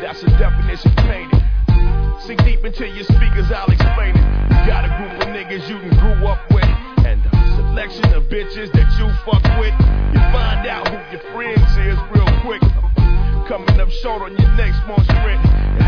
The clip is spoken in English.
that's the definition painted. Sink deep into your speakers, I'll explain it. You got a group of niggas you can grew up with, and a selection of bitches that you fuck with. You find out who your friends is real quick. Coming up short on your next month sprint.